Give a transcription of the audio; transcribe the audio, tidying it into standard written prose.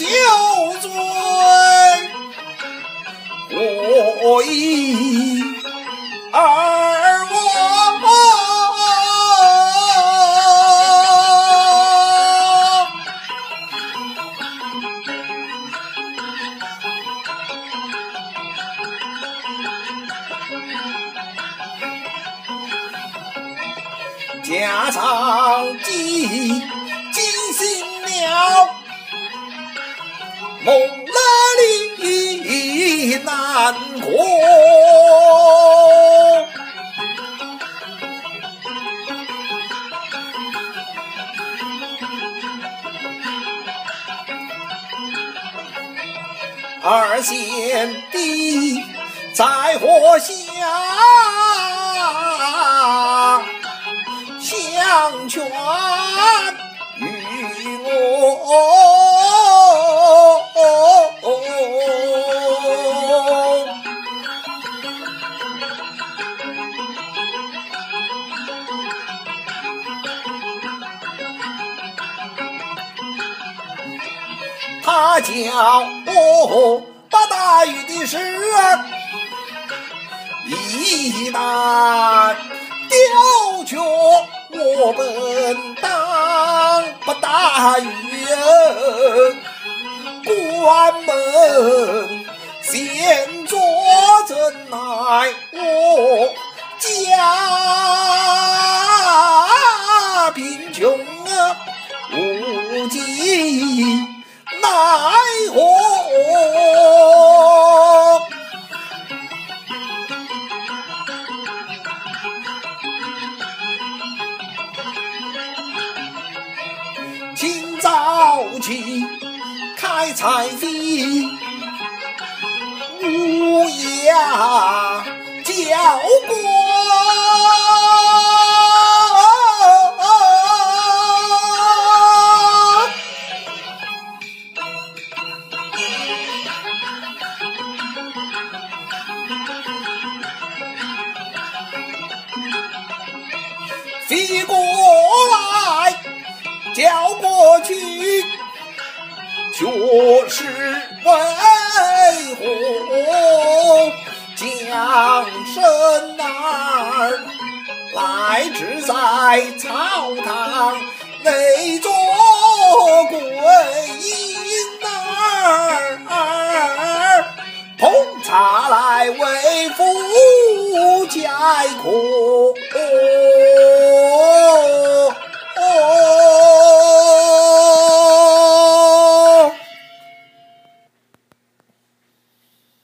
罪，我以而我家常记醒了，蒙了里难过。二贤弟在火下相劝与我，他叫我把大禹的事一旦丢却，我本当把大禹关门，现作怎奈我家贫穷无计奈何。清早起开采地，乌鸦叫过。飞过来叫过去，就是为何将身儿来置在草堂内做鬼婴儿，捧茶来为父解困。